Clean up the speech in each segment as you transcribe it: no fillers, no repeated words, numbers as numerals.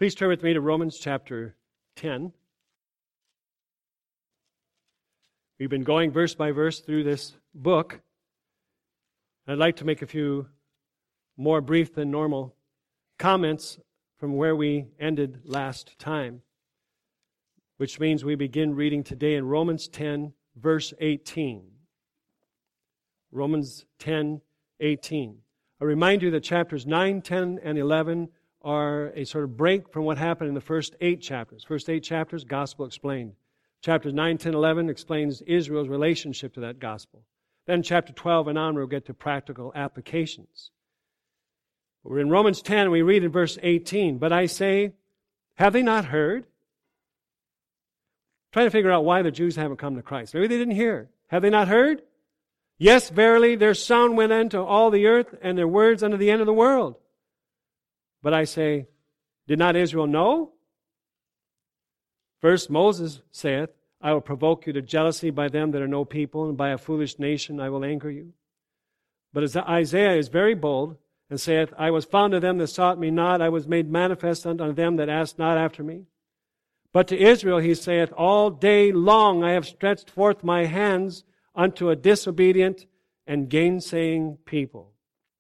Please turn with me to Romans chapter 10. We've been going verse by verse through this book. I'd like to make a few more brief than normal comments from where we ended last time, which means we begin reading today in Romans 10, verse 18. Romans 10, 18. I remind you that chapters 9, 10, and 11 are a sort of break from what happened in the first 8 chapters. First 8 chapters, gospel explained. Chapters 9, 10, 11 explains Israel's relationship to that gospel. Then chapter 12 and on, we'll get to practical applications. We're in Romans 10, and we read in verse 18, "But I say, have they not heard?" Trying to figure out why the Jews haven't come to Christ. Maybe they didn't hear. Have they not heard? Yes, verily, their sound went unto all the earth, and their words unto the end of the world. But I say, did not Israel know? First Moses saith, I will provoke you to jealousy by them that are no people, and by a foolish nation I will anger you. But as Isaiah is very bold, and saith, I was found of them that sought me not, I was made manifest unto them that asked not after me. But to Israel he saith, all day long I have stretched forth my hands unto a disobedient and gainsaying people.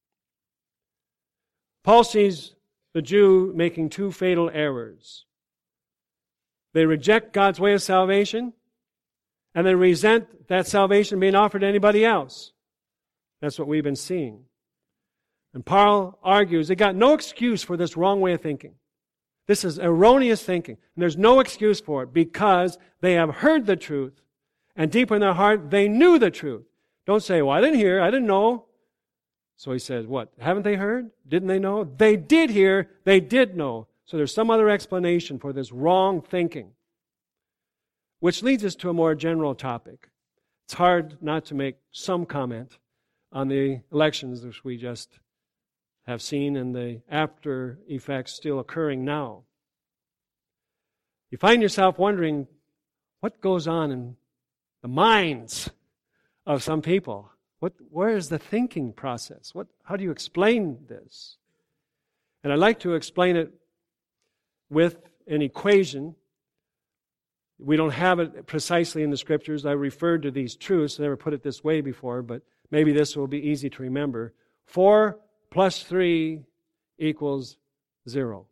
Paul sees the Jew making 2 fatal errors. They reject God's way of salvation, and they resent that salvation being offered to anybody else. That's what we've been seeing. And Paul argues they got no excuse for this wrong way of thinking. This is erroneous thinking, and there's no excuse for it because they have heard the truth, and deep in their heart they knew the truth. Don't say, well, I didn't hear, I didn't know. So he says, what? Haven't they heard? Didn't they know? They did hear, they did know. So there's some other explanation for this wrong thinking. Which leads us to a more general topic. It's hard not to make some comment on the elections which we just have seen and the after effects still occurring now. You find yourself wondering what goes on in the minds of some people. Where is the thinking process? How do you explain this? And I'd like to explain it with an equation. We don't have it precisely in the Scriptures. I referred to these truths. I never put it this way before, but maybe this will be easy to remember. 4 plus 3 equals 0.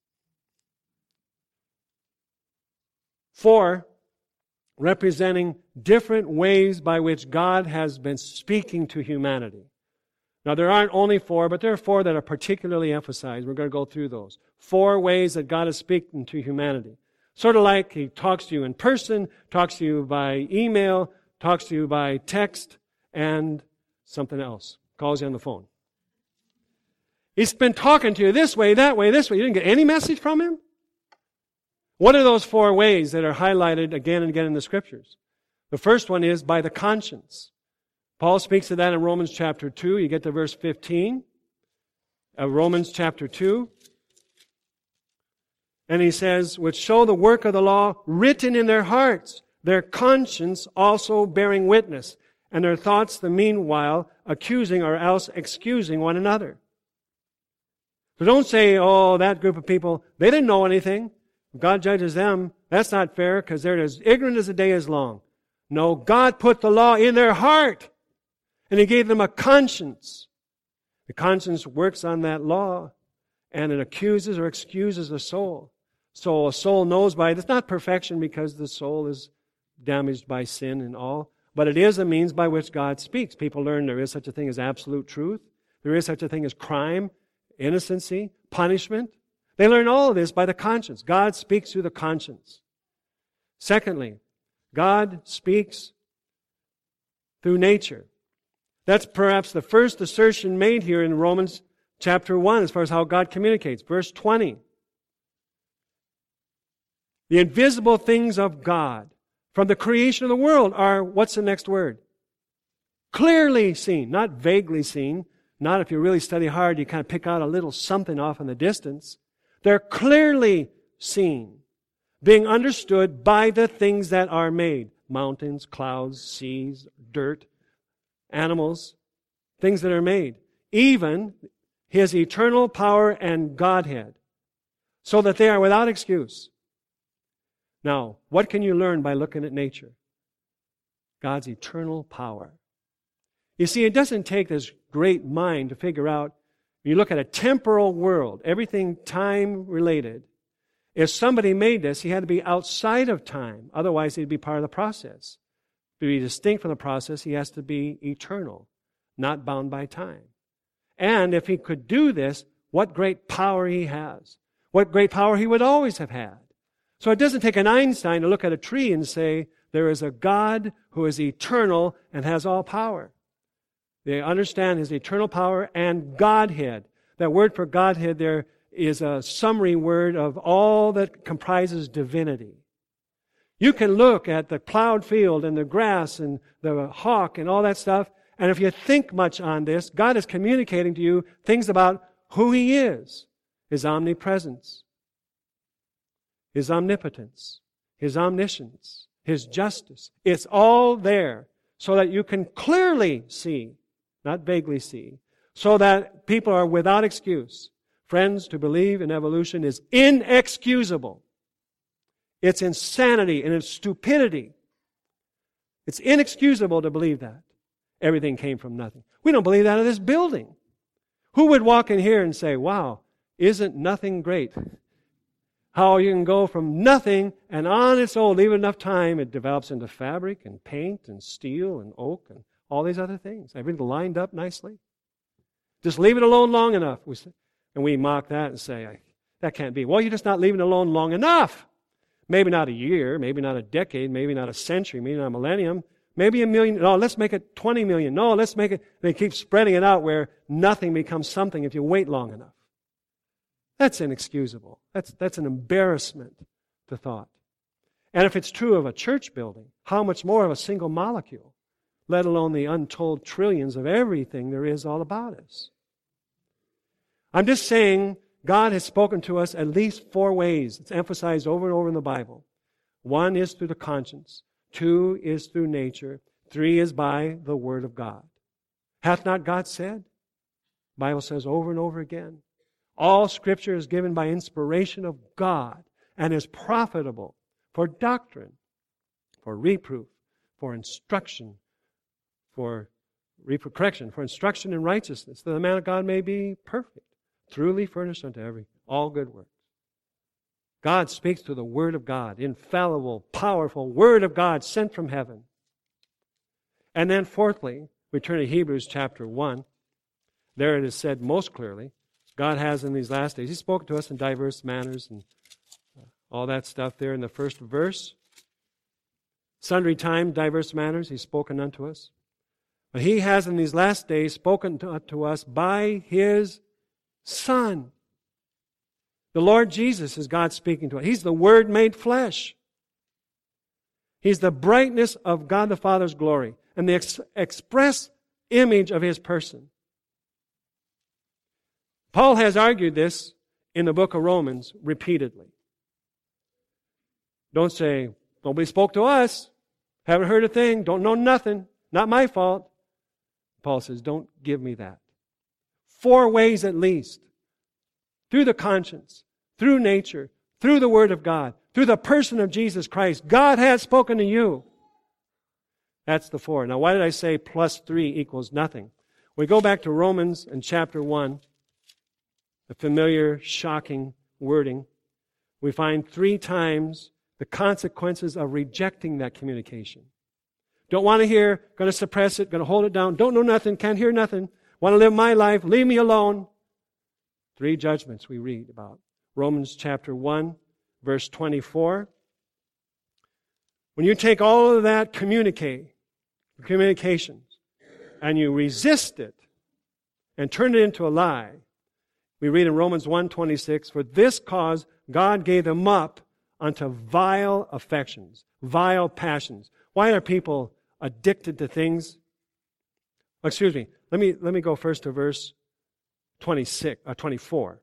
4 representing different ways by which God has been speaking to humanity. Now, there aren't only 4, but there are 4 that are particularly emphasized. We're going to go through those. 4 ways that God is speaking to humanity. Sort of like He talks to you in person, talks to you by email, talks to you by text, and something else. Calls you on the phone. He's been talking to you this way, that way, this way. You didn't get any message from Him? What are those 4 ways that are highlighted again and again in the Scriptures? The first one is by the conscience. Paul speaks of that in Romans chapter 2. You get to verse 15 of Romans chapter 2. And he says, which show the work of the law written in their hearts, their conscience also bearing witness, and their thoughts the meanwhile accusing or else excusing one another. So don't say, oh, that group of people, they didn't know anything. God judges them. That's not fair because they're as ignorant as the day is long. No, God put the law in their heart and He gave them a conscience. The conscience works on that law and it accuses or excuses the soul. So a soul knows by it. It's not perfection because the soul is damaged by sin and all, but it is a means by which God speaks. People learn there is such a thing as absolute truth. There is such a thing as crime, innocency, punishment. They learn all of this by the conscience. God speaks through the conscience. Secondly, God speaks through nature. That's perhaps the first assertion made here in Romans chapter 1 as far as how God communicates. Verse 20. The invisible things of God from the creation of the world are, what's the next word? Clearly seen, not vaguely seen. Not if you really study hard, you kind of pick out a little something off in the distance. They're clearly seen, being understood by the things that are made. Mountains, clouds, seas, dirt, animals, things that are made. Even His eternal power and Godhead. so that they are without excuse. Now, what can you learn by looking at nature? God's eternal power. You see, it doesn't take this great mind to figure out, when you look at a temporal world, everything time-related, if somebody made this, he had to be outside of time. Otherwise, he'd be part of the process. To be distinct from the process, he has to be eternal, not bound by time. And if he could do this, what great power he has. What great power he would always have had. So it doesn't take an Einstein to look at a tree and say, there is a God who is eternal and has all power. They understand his eternal power and Godhead. That word for Godhead there is a summary word of all that comprises divinity. You can look at the plowed field and the grass and the hawk and all that stuff, and if you think much on this, God is communicating to you things about who he is. His omnipresence, his omnipotence, his omniscience, his justice. It's all there so that you can clearly see, not vaguely see, so that people are without excuse. Friends, to believe in evolution is inexcusable. It's insanity and it's stupidity. It's inexcusable to believe that. Everything came from nothing. We don't believe that in this building. Who would walk in here and say, wow, isn't nothing great? How you can go from nothing and on its own, leave it enough time, it develops into fabric and paint and steel and oak and all these other things. Everything lined up nicely. Just leave it alone long enough. And we mock that and say, that can't be. Well, you're just not leaving it alone long enough. Maybe not a year, maybe not a decade, maybe not a century, maybe not a millennium, maybe a million. No, let's make it 20 million. No, let's make it. They keep spreading it out where nothing becomes something if you wait long enough. That's inexcusable. That's an embarrassment to thought. And if it's true of a church building, how much more of a single molecule, let alone the untold trillions of everything there is all about us. I'm just saying God has spoken to us at least 4 ways. It's emphasized over and over in the Bible. 1 is through the conscience. 2 is through nature. 3 is by the Word of God. Hath not God said? The Bible says over and over again. All Scripture is given by inspiration of God and is profitable for doctrine, for reproof, for instruction, for correction, for instruction in righteousness, that the man of God may be perfect, truly furnished unto all good works. God speaks through the Word of God, infallible, powerful Word of God sent from heaven. And then fourthly, we turn to Hebrews chapter 1. There it is said most clearly, God has in these last days, He spoke to us in diverse manners and all that stuff there in the first verse. Sundry times, diverse manners, He's spoken unto us. But He has in these last days spoken to us by His Son. The Lord Jesus is God speaking to us. He's the Word made flesh. He's the brightness of God the Father's glory and the express image of His person. Paul has argued this in the book of Romans repeatedly. Don't say, nobody spoke to us, haven't heard a thing, don't know nothing, not my fault. Paul says, don't give me that. 4 ways at least. Through the conscience, through nature, through the Word of God, through the person of Jesus Christ, God has spoken to you. That's the 4. Now, why did I say plus 3 equals nothing? We go back to Romans in chapter 1, the familiar, shocking wording. We find 3 times the consequences of rejecting that communication. Don't want to hear, going to suppress it, going to hold it down, don't know nothing, can't hear nothing, want to live my life, leave me alone. 3 judgments we read about. Romans chapter 1, verse 24. When you take all of that communications, and you resist it and turn it into a lie, we read in Romans 1:26, for this cause God gave them up unto vile affections, vile passions. Why are people addicted to things? Excuse me. Let me go first to verse 24.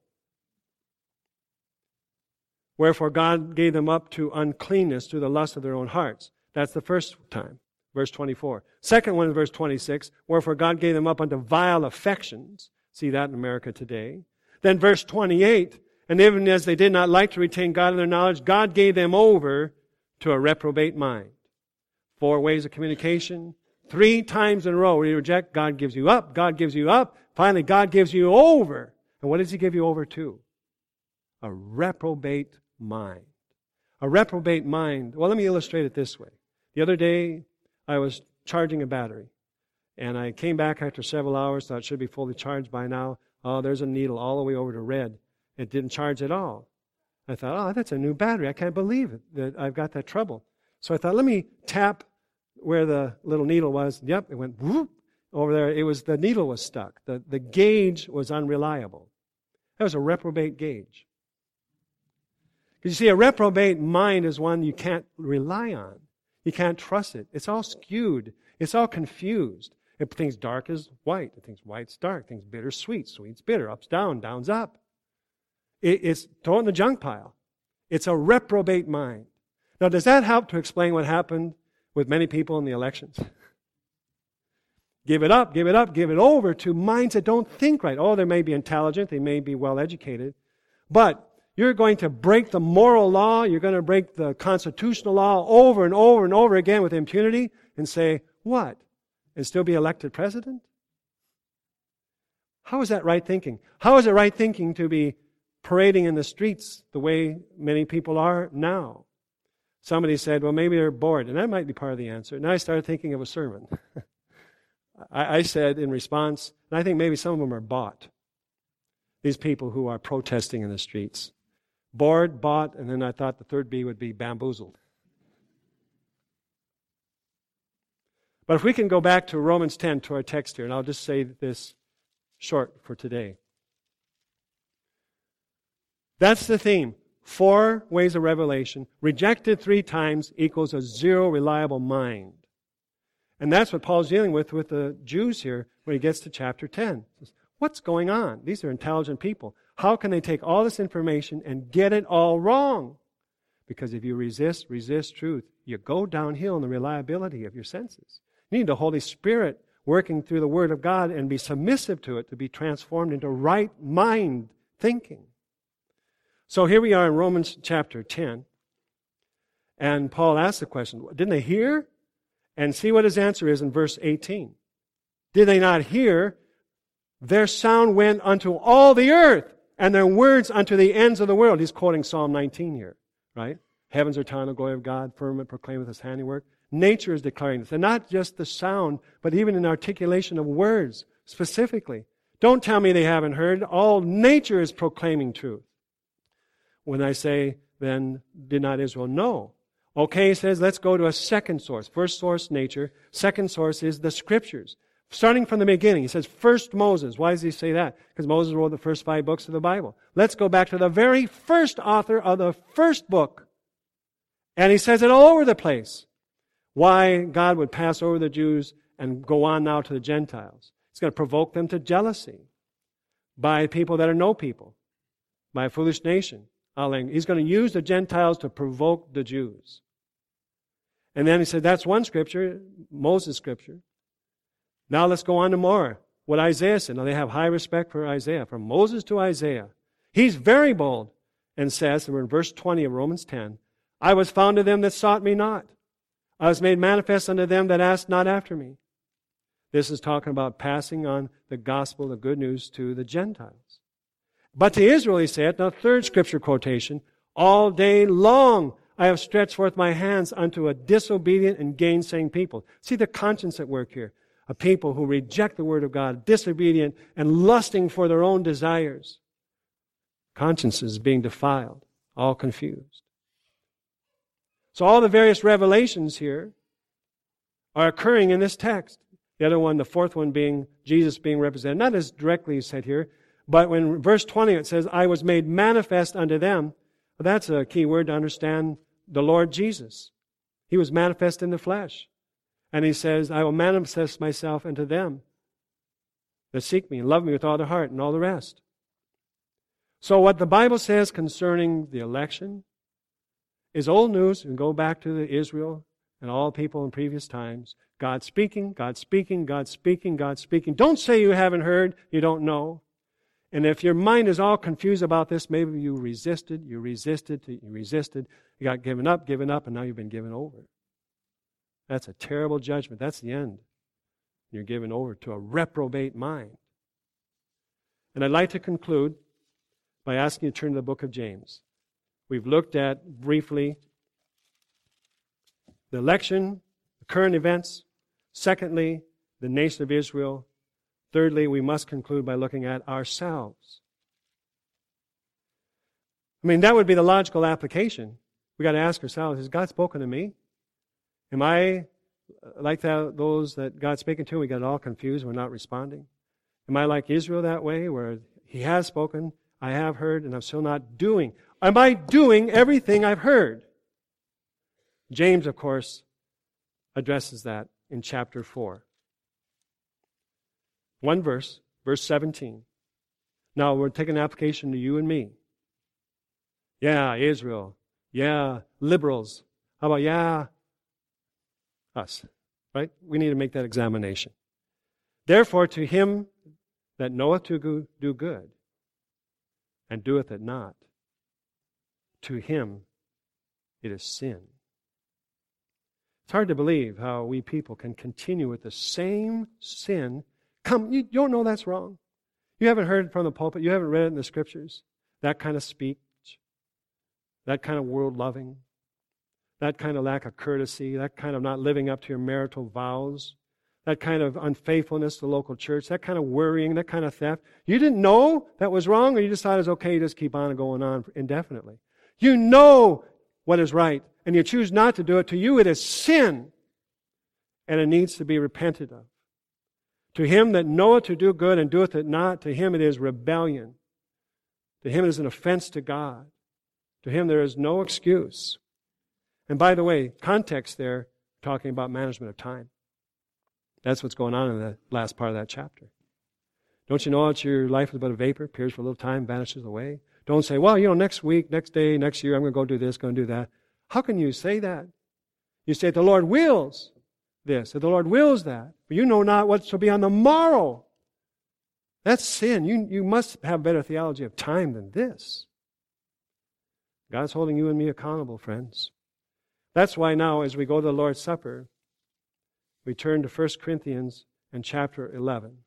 Wherefore God gave them up to uncleanness through the lust of their own hearts. That's the first time, verse 24. Second one is verse 26. Wherefore God gave them up unto vile affections. See that in America today. Then verse 28. And even as they did not like to retain God in their knowledge, God gave them over to a reprobate mind. 4 ways of communication. 3 times in a row you reject, God gives you up, God gives you up. Finally, God gives you over. And what does He give you over to? A reprobate mind. A reprobate mind. Well, let me illustrate it this way. The other day, I was charging a battery. And I came back after several hours, thought it should be fully charged by now. Oh, there's a needle all the way over to red. It didn't charge at all. I thought, oh, that's a new battery. I can't believe it, that I've got that trouble. So I thought, let me tap where the little needle was. Yep, it went whoop over there. The needle was stuck. The gauge was unreliable. That was a reprobate gauge. Because you see, a reprobate mind is one you can't rely on. You can't trust it. It's all skewed. It's all confused. It thinks dark is white. It thinks white's dark. It thinks bitter's sweet. Sweet's bitter. Up's down. Down's up. It's thrown in the junk pile. It's a reprobate mind. Now, does that help to explain what happened with many people in the elections? Give it up, give it up, give it over to minds that don't think right. Oh, they may be intelligent, they may be well educated, but you're going to break the moral law, you're going to break the constitutional law over and over and over again with impunity and say, what? And still be elected president? How is that right thinking? How is it right thinking to be parading in the streets the way many people are now? Somebody said, well, maybe they're bored, and that might be part of the answer. And I started thinking of a sermon. I said in response, and I think maybe some of them are bought. These people who are protesting in the streets. Bored, bought, and then I thought the third B would be bamboozled. But if we can go back to Romans 10, to our text here, and I'll just say this short for today. That's the theme. 4 ways of revelation. Rejected 3 times equals a 0 reliable mind. And that's what Paul's dealing with the Jews here when he gets to chapter 10. He says, what's going on? These are intelligent people. How can they take all this information and get it all wrong? Because if you resist truth, you go downhill in the reliability of your senses. You need the Holy Spirit working through the Word of God and be submissive to it to be transformed into right mind thinking. So here we are in Romans chapter 10. And Paul asks the question, didn't they hear? And see what his answer is in verse 18. Did they not hear? Their sound went unto all the earth, and their words unto the ends of the world. He's quoting Psalm 19 here, right? Heavens are telling the glory of God, firmament proclaimeth His handiwork. Nature is declaring this. And not just the sound, but even in articulation of words, specifically. Don't tell me they haven't heard. All nature is proclaiming truth. When I say, then did not Israel know? Okay, he says, let's go to a second source. First source, nature. Second source is the Scriptures. Starting from the beginning, he says, first Moses. Why does he say that? Because Moses wrote the first 5 books of the Bible. Let's go back to the very first author of the first book. And he says it all over the place. Why God would pass over the Jews and go on now to the Gentiles. He's going to provoke them to jealousy by people that are no people, by a foolish nation. He's going to use the Gentiles to provoke the Jews. And then he said, that's one scripture, Moses' scripture. Now let's go on to more. What Isaiah said. Now they have high respect for Isaiah. From Moses to Isaiah. He's very bold and says, and we're in verse 20 of Romans 10, I was found of them that sought me not. I was made manifest unto them that asked not after me. This is talking about passing on the gospel, the good news to the Gentiles. But to Israel, he said, now third scripture quotation, all day long I have stretched forth my hands unto a disobedient and gainsaying people. See the conscience at work here. A people who reject the word of God, disobedient and lusting for their own desires. Consciences being defiled, all confused. So all the various revelations here are occurring in this text. The other one, the fourth one being Jesus being represented. Not as directly said here, but when verse 20 it says, I was made manifest unto them. Well, that's a key word to understand the Lord Jesus. He was manifest in the flesh. And he says, I will manifest myself unto them that seek me and love me with all their heart and all the rest. So what the Bible says concerning the election is old news, and go back to the Israel and all people in previous times. God speaking, God speaking, God speaking, God speaking. Don't say you haven't heard, you don't know. And if your mind is all confused about this, maybe you resisted, you got given up, and now you've been given over. That's a terrible judgment. That's the end. You're given over to a reprobate mind. And I'd like to conclude by asking you to turn to the book of James. We've looked at briefly the election, the current events. Secondly, the nation of Israel. Thirdly, we must conclude by looking at ourselves. I mean, that would be the logical application. We got to ask ourselves, has God spoken to me? Am I like those that God's speaking to? We got all confused, we're not responding. Am I like Israel that way, where He has spoken, I have heard, and I'm still not doing? Am I doing everything I've heard? James, of course, addresses that in chapter 4. One verse, verse 17. Now, we're taking an application to you and me. Yeah, Israel. Yeah, liberals. How about, yeah, us? Right? We need to make that examination. Therefore, to him that knoweth to do good, and doeth it not, to him it is sin. It's hard to believe how we people can continue with the same sin. Come, you don't know that's wrong. You haven't heard it from the pulpit. You haven't read it in the Scriptures. That kind of speech, that kind of world-loving, that kind of lack of courtesy, that kind of not living up to your marital vows, that kind of unfaithfulness to the local church, that kind of worrying, that kind of theft. You didn't know that was wrong, or you just thought it's okay, you just keep on going on indefinitely. You know what is right, and you choose not to do it. To you it is sin, and it needs to be repented of. To him that knoweth to do good and doeth it not, to him it is rebellion. To him it is an offense to God. To him there is no excuse. And by the way, context there, talking about management of time. That's what's going on in the last part of that chapter. Don't you know that your life is but a vapor, appears for a little time, vanishes away? Don't say, well, next week, next day, next year, I'm going to go do this, going to do that. How can you say that? You say, the Lord wills this, or the Lord wills that, but you know not what shall be on the morrow. That's sin. You must have better theology of time than this. God's holding you and me accountable, friends. That's why now, as we go to the Lord's Supper, we turn to 1 Corinthians and chapter 11.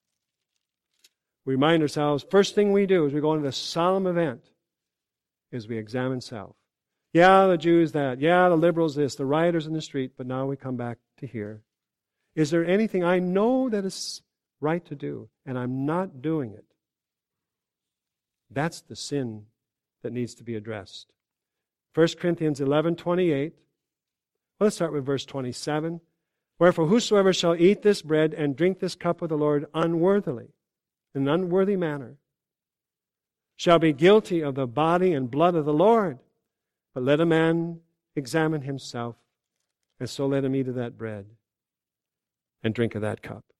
We remind ourselves, first thing we do as we go into this solemn event is we examine self. Yeah, the Jews that. Yeah, the liberals this. The rioters in the street. But now we come back to here. Is there anything I know that is right to do, and I'm not doing it? That's the sin that needs to be addressed. 1 Corinthians 11:28. Well, let's start with verse 27. Wherefore whosoever shall eat this bread and drink this cup of the Lord unworthily, in an unworthy manner, shall be guilty of the body and blood of the Lord. But let a man examine himself, and so let him eat of that bread and drink of that cup.